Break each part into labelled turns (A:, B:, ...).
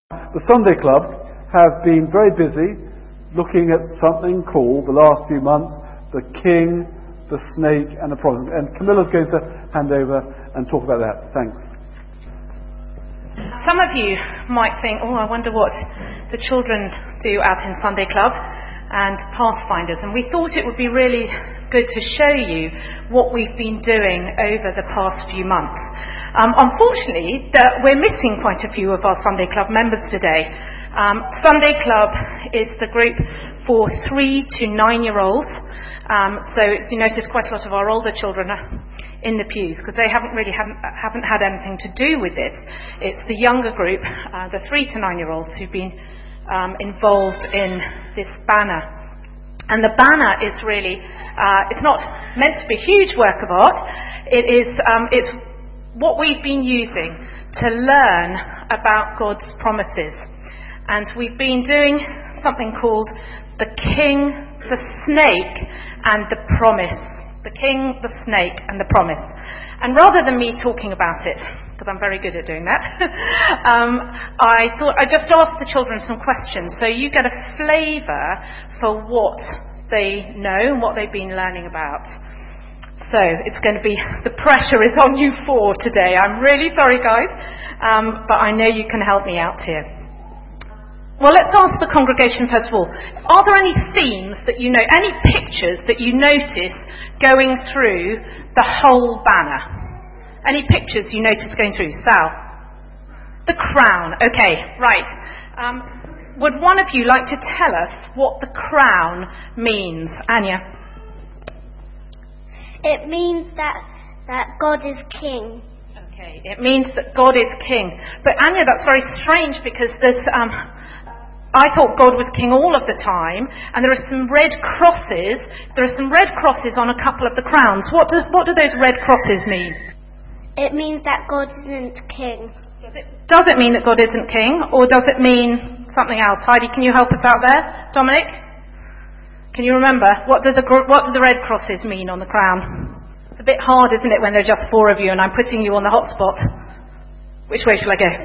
A: The Sunday Club have been very busy looking at something called, the last few months, the King, the Snake and the Promise. And Camilla's going to hand over and talk about that. Thanks.
B: Some of you might think, I wonder what the children do out in Sunday Club and Pathfinders. And we thought it would be really good to show you what we've been doing over the past few months. Unfortunately, we're missing quite a few of our Sunday Club members today. Sunday Club is the group for 3 to 9-year-olds. So you notice quite a lot of our older children are in the pews because they haven't had anything to do with this. It's the younger group, the 3 to 9-year-olds, who've been involved in this banner. And the banner is really, it's not meant to be a huge work of art. It's what we've been using to learn about God's promises. And we've been doing something called the King, the Snake and the Promise. The King, the Snake and the Promise. And rather than me talking about it, because I'm very good at doing that, I thought I'd just ask the children some questions so you get a flavour for what they know and what they've been learning about. So it's going to be, the pressure is on you 4 today. I'm really sorry, guys, but I know you can help me out here. Well, let's ask the congregation first of all. Are there any themes that you know, any pictures that you notice going through the whole banner? Any pictures you notice going through? Sal? The crown. Okay, right. Would one of you like to tell us what the crown means? Anya?
C: It means that God is king.
B: Okay, it means that God is king. But Anya, that's very strange because there's... I thought God was king all of the time, and there are some red crosses. There are some red crosses on a couple of the crowns. What do those red crosses mean?
C: It means that God isn't king.
B: Does it mean that God isn't king, or does it mean something else? Heidi, can you help us out there? Dominic, can you remember what do the red crosses mean on the crown? It's a bit hard, isn't it, when there are just 4 of you, and I'm putting you on the hot spot. Which way shall I go?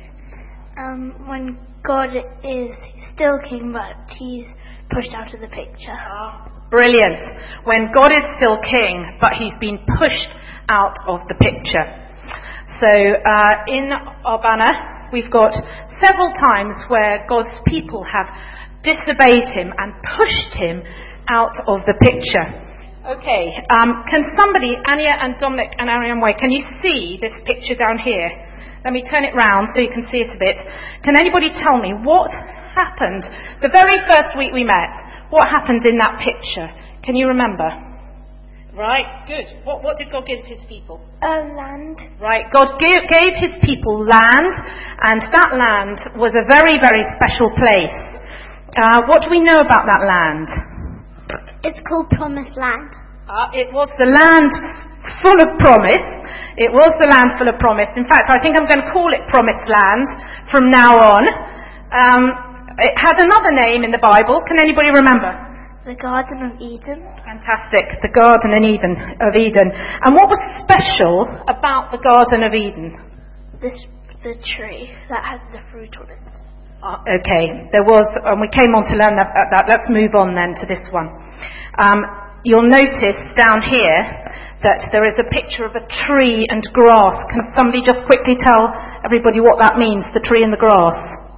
C: When God is still king, but he's pushed out of the picture.
B: Brilliant. When God is still king, but he's been pushed out of the picture. So in our banner, we've got several times where God's people have disobeyed him and pushed him out of the picture. Okay, can somebody, Anya and Dominic and Ariane Way, can you see this picture down here? Let me turn it round so you can see it a bit. Can anybody tell me what happened the very first week we met? What happened in that picture? Can you remember? Right, good. What did God give his people?
C: Land.
B: Right, God gave his people land, and that land was a very, very special place. What do we know about that land?
C: It's called Promised Land.
B: It was the land full of promise. It was the land full of promise. In fact, I think I'm going to call it Promised Land from now on. It had another name in the Bible. Can anybody remember?
C: The Garden of Eden.
B: Fantastic. The Garden of Eden. And what was special about the Garden of Eden?
C: The tree that had the fruit on it.
B: Okay. There was, and we came on to learn that. Let's move on then to this one. You'll notice down here that there is a picture of a tree and grass. Can somebody just quickly tell everybody what that means, the tree and the grass?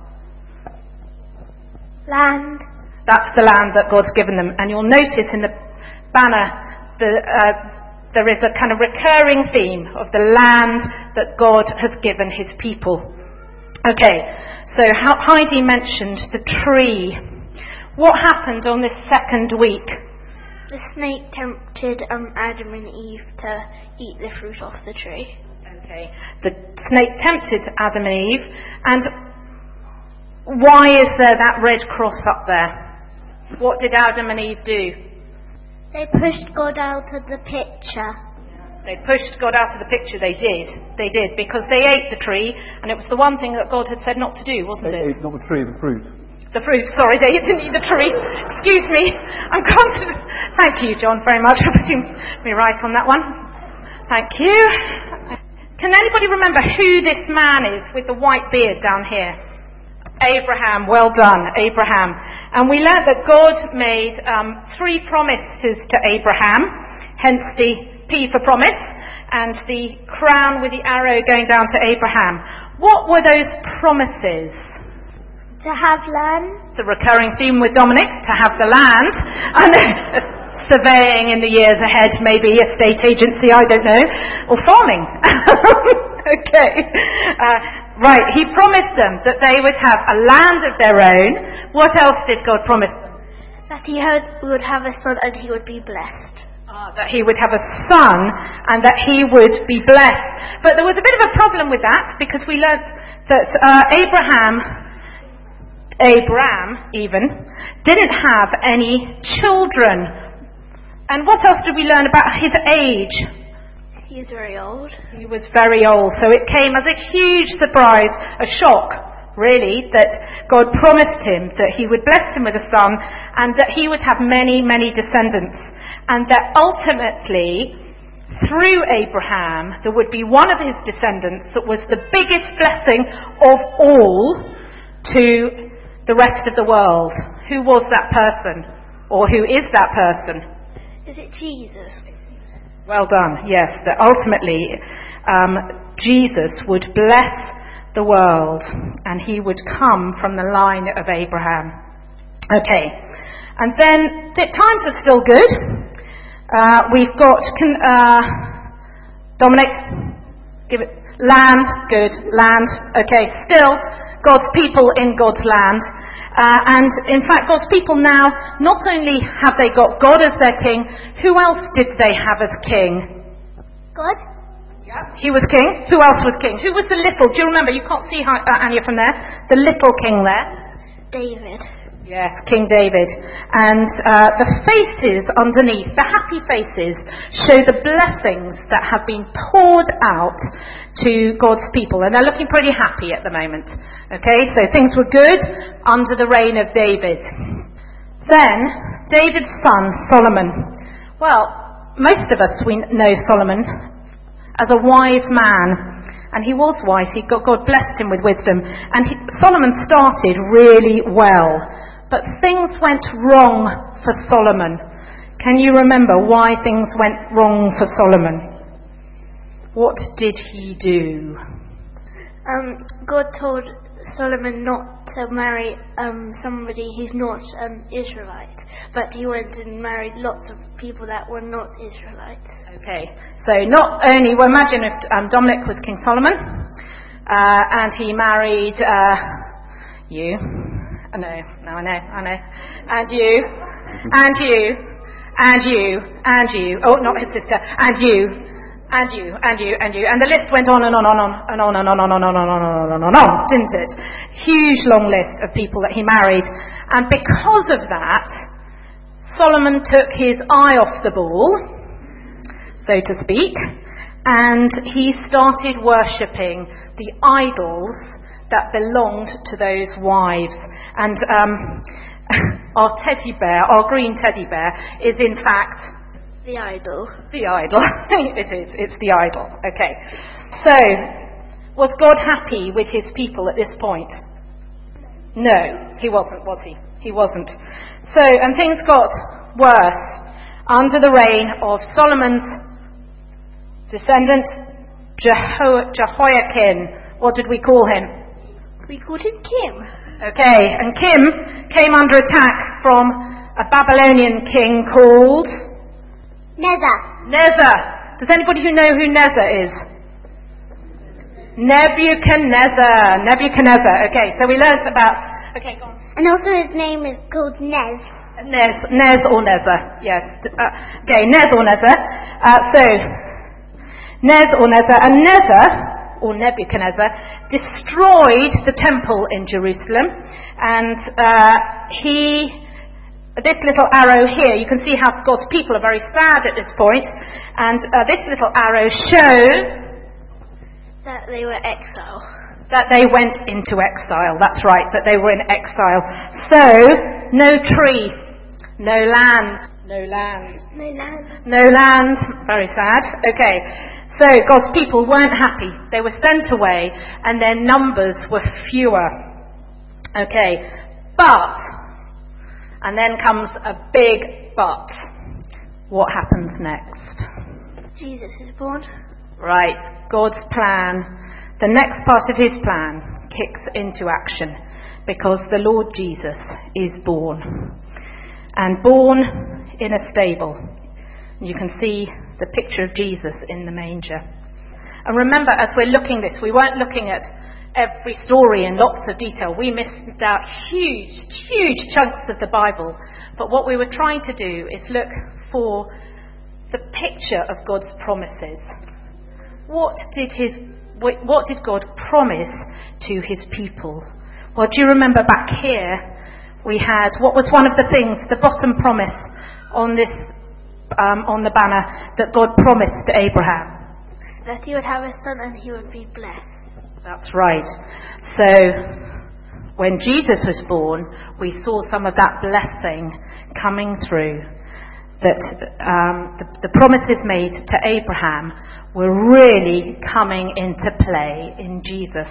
C: Land.
B: That's the land that God's given them. And you'll notice in the banner there is a kind of recurring theme of the land that God has given his people. Okay, so Heidi mentioned the tree. What happened on this second week?
C: The snake tempted Adam and Eve to eat the fruit off the tree.
B: Okay. The snake tempted Adam and Eve. And why is there that red cross up there? What did Adam and Eve do?
C: They pushed God out of the picture.
B: They pushed God out of the picture. They did. They did, because they ate the tree, and it was the one thing that God had said not to do, wasn't it?
A: They ate not the tree, the fruit.
B: The fruit, sorry, they didn't eat the tree. Excuse me. I'm conscious. Thank you, John, very much for putting me right on that one. Thank you. Can anybody remember who this man is with the white beard down here? Abraham, well done, Abraham. And we learnt that God made 3 promises to Abraham, hence the P for promise, and the crown with the arrow going down to Abraham. What were those promises?
C: To have land.
B: The recurring theme with Dominic, to have the land. And surveying in the years ahead, maybe estate agency, I don't know, or farming. Okay. Right, he promised them that they would have a land of their own. What else did God promise them?
C: That he would have a son and he would be blessed.
B: That he would have a son and that he would be blessed. But there was a bit of a problem with that, because we learnt that Abraham even didn't have any children. And what else did we learn about his age?
C: He was very old.
B: He was very old. So it came as a huge surprise, a shock, really, that God promised him that he would bless him with a son and that he would have many, many descendants. And that ultimately, through Abraham, there would be one of his descendants that was the biggest blessing of all to the rest of the world. Who was that person? Or who is that person?
C: Is it Jesus?
B: Well done, yes. That ultimately Jesus would bless the world and he would come from the line of Abraham. Okay. And then the times are still good. We've got Dominic, give it land, good, land. Okay, still God's people in God's land. And in fact, God's people now, not only have they got God as their king, who else did they have as king?
C: God?
B: Yeah. He was king. Who else was king? Who was the little? Do you remember? You can't see Anya from there. The little king there.
C: David.
B: Yes, King David. And the faces underneath, the happy faces, show the blessings that have been poured out to God's people. And they're looking pretty happy at the moment. Okay, so things were good under the reign of David. Then, David's son, Solomon. Well, most of us, we know Solomon as a wise man. And he was wise. God blessed him with wisdom. And Solomon started really well. But things went wrong for Solomon. Can you remember why things went wrong for Solomon? What did he do?
C: God told Solomon not to marry somebody who's not Israelite. But he went and married lots of people that were not Israelites. Okay. So not only, well, imagine if Dominic was King Solomon and he married you. I know. And you. Oh, not his sister. And you. And the list went on and on, didn't it? Huge long list of people that he married. And because of that, Solomon took his eye off the ball, so to speak, and he started worshipping the idols that belonged to those wives. And our teddy bear, our green teddy bear, is in fact the idol.
B: The idol. It is. It's the idol. Okay. So, was God happy with his people at this point? No, he wasn't, was he? He wasn't. So, and things got worse under the reign of Solomon's descendant, Jehoiakim. What did we call him?
C: We called him Kim.
B: Okay, and Kim came under attack from a Babylonian king called Nezer. Does anybody know who Nezer is? Nebuchadnezzar. Okay, so we learned about... Okay, go on.
C: And also his name is called Nez.
B: Nez or Nezer, yes. Okay, Nez or Nezer. So, Nez or Nezer. And Nezer, or Nebuchadnezzar, destroyed the temple in Jerusalem. And this little arrow here, you can see how God's people are very sad at this point. And this little arrow shows
C: that they were exiled.
B: That they went into exile. That's right, that they were in exile. So, no tree, no land. Very sad. Okay. So, God's people weren't happy. They were sent away, and their numbers were fewer.
C: Okay, but, and then comes a big but. What happens next?
D: Jesus is born.
C: Right, God's plan, the next part of his plan kicks into action because the Lord Jesus is born. And born in a stable. You can see the picture of Jesus in the manger. And remember, as we're looking at this, we weren't looking at every story in lots of detail. We missed out huge chunks of the Bible. But what we were trying to do is look for the picture of God's promises. What did God promise to his people? Well, do you remember back here we had, what was one of the things, the bottom promise on this, on the banner that God promised to Abraham?
D: That he would have a son and he would be blessed.
C: That's right. So, when Jesus was born, we saw some of that blessing coming through. That the promises made to Abraham were really coming into play in Jesus.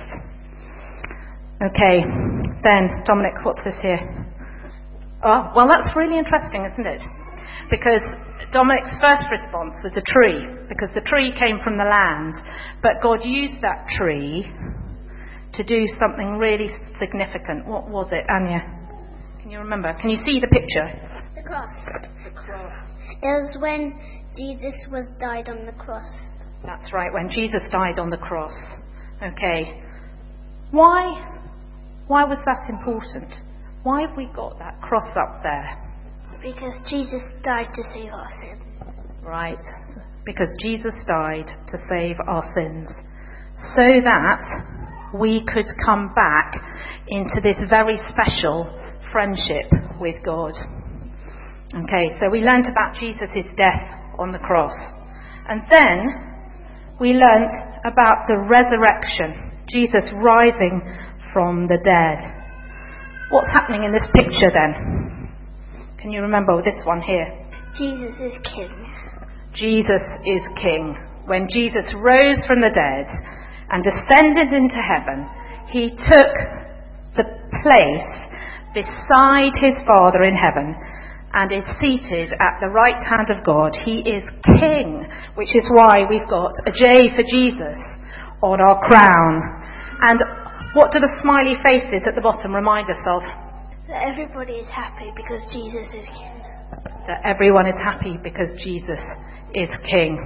C: Okay, then, Dominic, what's this here? Oh, well, that's really interesting, isn't it? Because Dominic's first response was a tree, because the tree came from the land, but God used that tree to do something really significant. What was it, Anya? Can you remember? Can you see the picture?
D: The cross.
C: The cross.
D: It was when Jesus was died on the cross.
C: That's right, when Jesus died on the cross. Okay. Why was that important? Why have we got that cross up there?
D: Because Jesus died to save our sins.
C: Right. Because Jesus died to save our sins. So that we could come back into this very special friendship with God. Okay, so we learnt about Jesus' death on the cross. And then we learnt about the resurrection. Jesus rising from the dead. What's happening in this picture then? Can you remember this one here?
D: Jesus is king.
C: Jesus is king. When Jesus rose from the dead and ascended into heaven, he took the place beside his Father in heaven and is seated at the right hand of God. He is king, which is why we've got a J for Jesus on our crown. And what do the smiley faces at the bottom remind us of?
D: That everybody is happy because Jesus is king.
C: That everyone is happy because Jesus is king.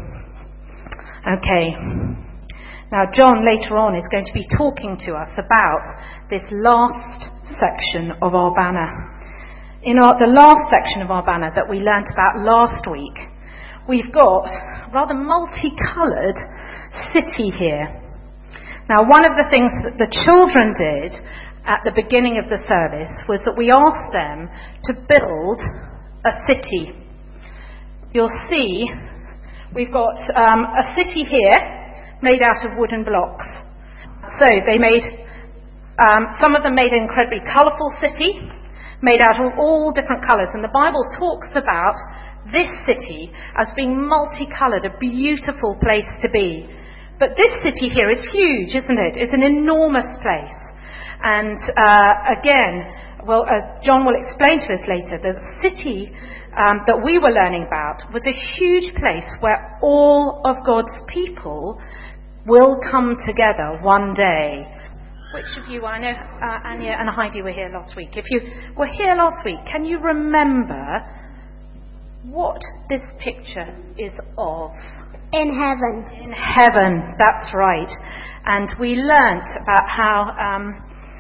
C: Okay. Now John later on is going to be talking to us about this last section of our banner. In the last section of our banner that we learnt about last week, we've got a rather multicoloured city here. Now, one of the things that the children did at the beginning of the service was that we asked them to build a city. You'll see we've got a city here made out of wooden blocks. So they made, some of them made an incredibly colourful city, made out of all different colours. And the Bible talks about this city as being multicoloured, a beautiful place to be. But this city here is huge, isn't it? It's an enormous place. And again, well, as John will explain to us later, the city that we were learning about was a huge place where all of God's people will come together one day. Which of you, I know Anya and Heidi were here last week. If you were here last week, can you remember what this picture is of?
D: In heaven.
C: In heaven, that's right. And we learnt about how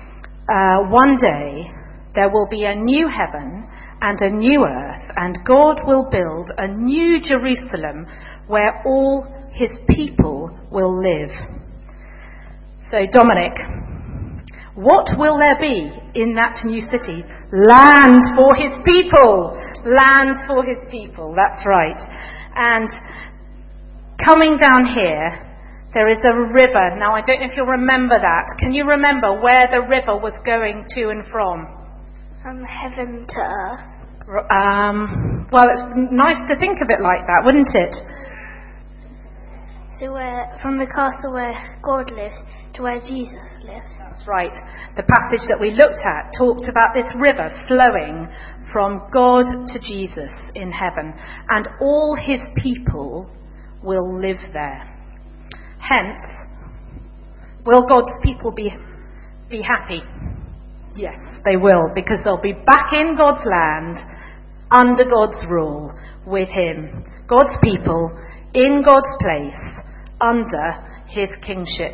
C: one day there will be a new heaven and a new earth, and God will build a new Jerusalem where all his people will live. So, Dominic, what will there be in that new city? Land for his people. Land for his people, that's right. And coming down here, there is a river. Now, I don't know if you'll remember that. Can you remember where the river was going to and from?
D: From heaven to earth.
C: Well, it's nice to think of it like that, wouldn't it?
D: from the castle where God lives to where Jesus lives.
C: That's right. The passage that we looked at talked about this river flowing from God to Jesus in heaven, and all his people will live there. Hence, will God's people be happy? Yes, they will, because they'll be back in God's land, under God's rule, with him. God's people, in God's place, under his kingship.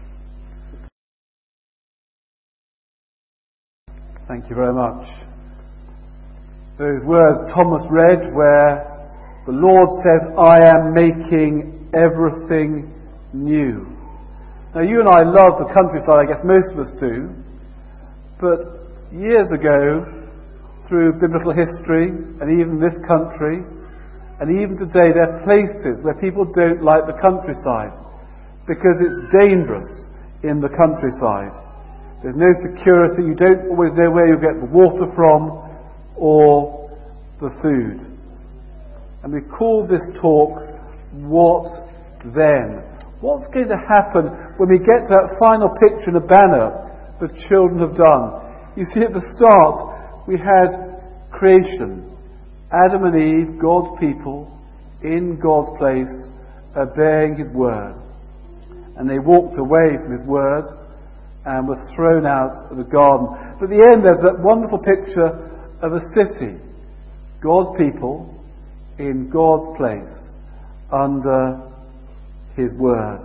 A: Thank you very much. Those words Thomas read, where the Lord says, I am making everything new. Now, you and I love the countryside, I guess most of us do, but years ago, through biblical history, and even this country, and even today, there are places where people don't like the countryside because it's dangerous in the countryside. There's no security, you don't always know where you'll get the water from or the food. And we call this talk, What Then? What's going to happen when we get to that final picture in the banner the children have done? You see, at the start, we had creation. Adam and Eve, God's people, in God's place, obeying his word. And they walked away from his word and were thrown out of the garden. But at the end, there's that wonderful picture of a city. God's people, in God's place, under his word.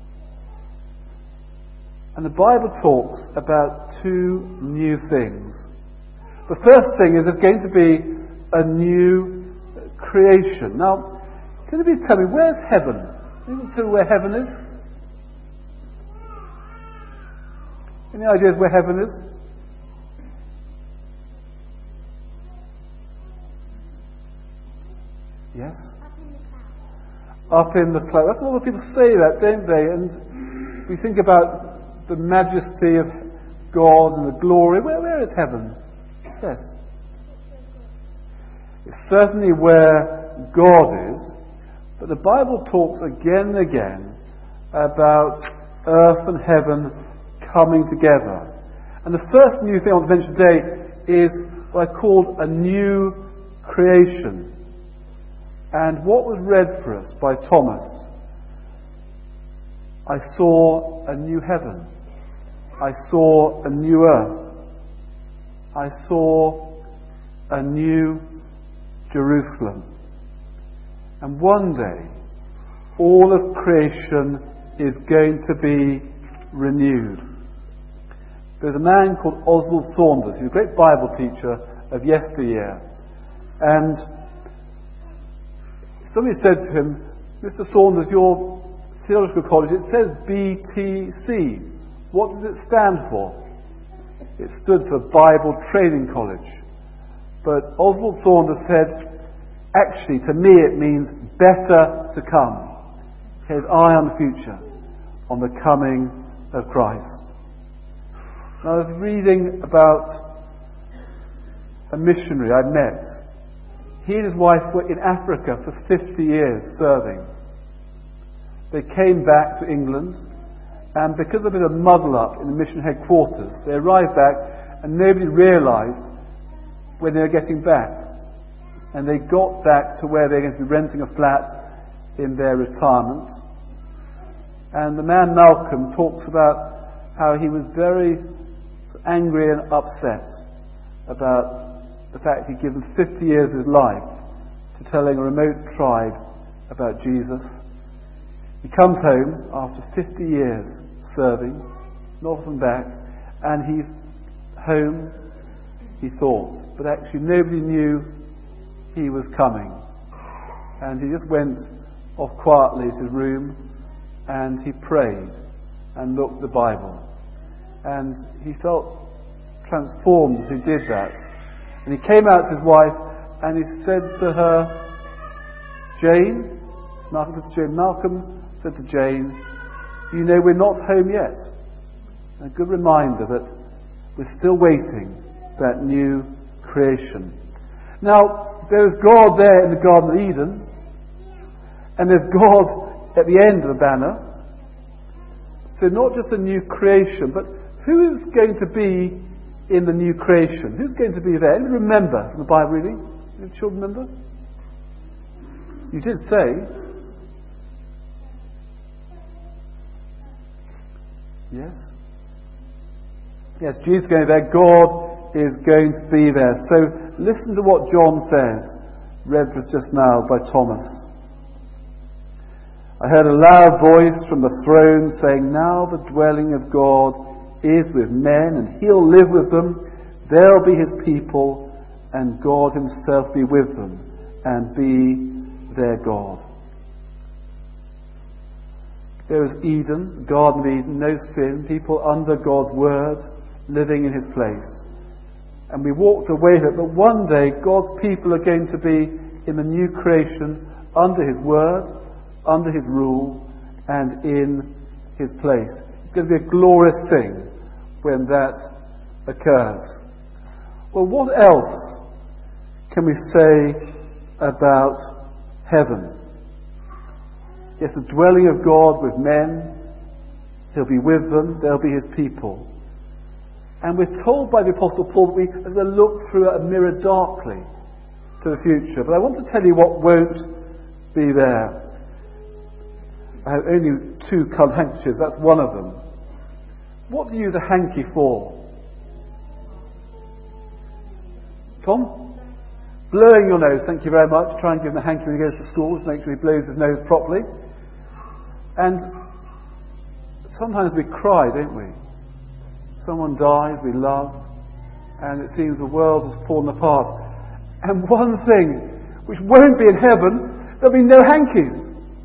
A: And the Bible talks about two new things. The first thing is there's going to be a new creation. Now, can you tell me, where's heaven? Can you tell me where heaven is? Any ideas where heaven is? Yes? Up in the cloud. That's a lot of people say that, don't they? And we think about the majesty of God and the glory. Where is heaven? Yes. It's certainly where God is, but the Bible talks again and again about earth and heaven coming together. And the first new thing I want to mention today is what I called a new creation. And what was read for us by Thomas, I saw a new heaven. I saw a new earth. I saw a new Jerusalem. And one day, all of creation is going to be renewed. There's a man called Oswald Saunders. He's a great Bible teacher of yesteryear. And somebody said to him, Mr. Saunders, your theological college, it says BTC. What does it stand for? It stood for Bible Training College. But Oswald Saunders said, actually, to me it means better to come. His eye on the future, on the coming of Christ. Now, I was reading about a missionary I met. He and his wife were in Africa for 50 years serving. They came back to England, and because of a bit of muddle-up in the mission headquarters, they arrived back and nobody realised when they were getting back. And they got back to where they were going to be renting a flat in their retirement. And the man Malcolm talks about how he was very angry and upset about the fact he'd given 50 years of his life to telling a remote tribe about Jesus. He comes home after 50 years serving, not often back, and he's home, he thought, but actually nobody knew he was coming. And he just went off quietly to his room and he prayed and looked at the Bible. And he felt transformed as he did that. And he came out to his wife and he said to her, Jane, Malcolm said to Jane, you know we're not home yet. A good reminder that we're still waiting for that new creation. Now, there's God there in the Garden of Eden, and there's God at the end of the banner. So not just a new creation, but who is going to be in the new creation? Who's going to be there? Anybody remember from the Bible reading? Any children remember? You did say. Yes? Yes, Jesus is going to be there. God is going to be there. So listen to what John says, read for us just now by Thomas. I heard a loud voice from the throne saying, now the dwelling of God is with men, and He'll live with them. They'll be His people, and God Himself be with them and be their God. There was Eden, the Garden of Eden, no sin, people under God's word, living in His place. And we walked away with it, but one day God's people are going to be in the new creation under His word, under His rule, and in His place. It's going to be a glorious thing when that occurs. Well, what else can we say about heaven? Yes, the dwelling of God with men. He'll be with them. They'll be His people. And we're told by the Apostle Paul that we are going to look through a mirror darkly to the future. But I want to tell you what won't be there. I have only 2 coloured handkerchiefs. That's one of them. What do you use a hanky for? Tom? Blowing your nose. Thank you very much. Try and give him a hanky when he goes to school to make sure he blows his nose properly. And sometimes we cry, don't we? Someone dies we love, and it seems the world has fallen apart. And one thing which won't be in heaven, there'll be no hankies.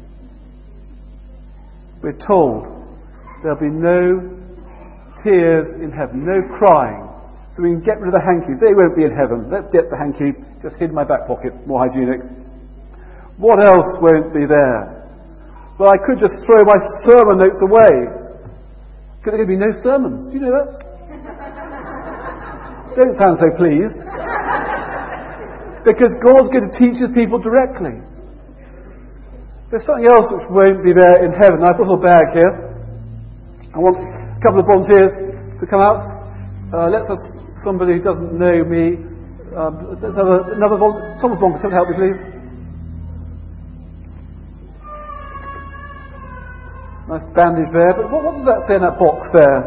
A: We're told there'll be no tears in heaven, no crying. So we can get rid of the hankies. They won't be in heaven. Let's get the hanky just hid in my back pocket, more hygienic. What else won't be there? Well, I could just throw my sermon notes away. Could there be no sermons? Do you know that? Don't sound so pleased. Because God's going to teach His people directly. There's something else which won't be there in heaven. I've got a little bag here. I want a couple of volunteers to come out. Let's have somebody who doesn't know me. Let's have another volunteer. Thomas Bonker, come help me, please. Nice bandage there. But what does that say in that box there?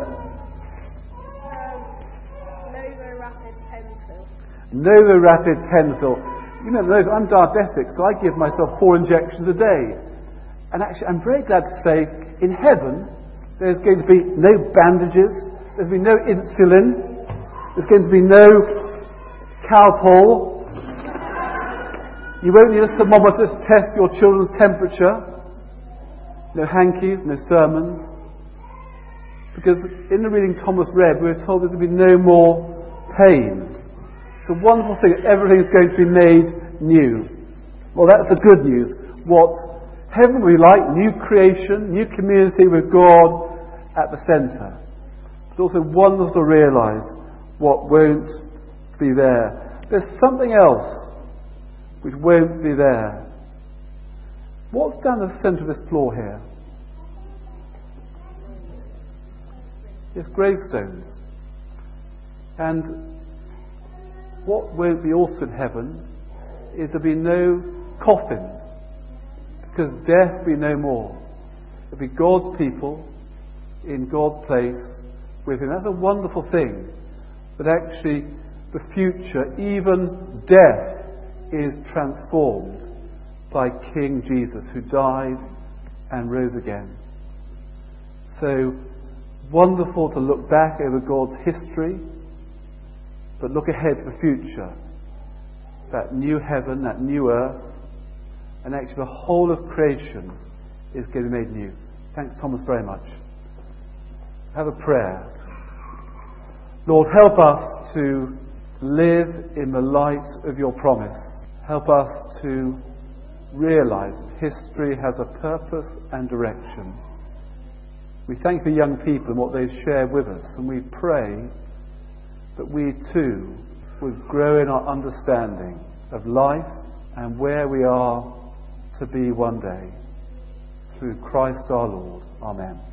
D: Novorapid Penfill.
A: Novorapid Penfill. You know, I'm diabetic, so I give myself 4 injections a day. And actually, I'm very glad to say, in heaven, there's going to be no bandages, there's going to be no insulin, there's going to be no Calpol. You won't need a thermometer to test your children's temperature. No hankies, no sermons. Because in the reading Thomas read, we were told there's going to be no more pain. It's a wonderful thing. Everything's going to be made new. Well, that's the good news. What heaven will be like, new creation, new community with God at the centre. It's also wonderful to realise what won't be there. There's something else which won't be there. What's down the centre of this floor here? It's gravestones. And what won't be also in heaven is there'll be no coffins, because death will be no more. There'll be God's people in God's place with Him. That's a wonderful thing. But actually, the future, even death, is transformed by King Jesus, who died and rose again. So, wonderful to look back over God's history, but look ahead to the future. That new heaven, that new earth, and actually the whole of creation is going to be made new. Thanks, Thomas, very much. Have a prayer. Lord, help us to live in the light of your promise. Help us to realise history has a purpose and direction. We thank the young people and what they share with us, and we pray that we too would grow in our understanding of life and where we are to be one day. through Christ our Lord. Amen.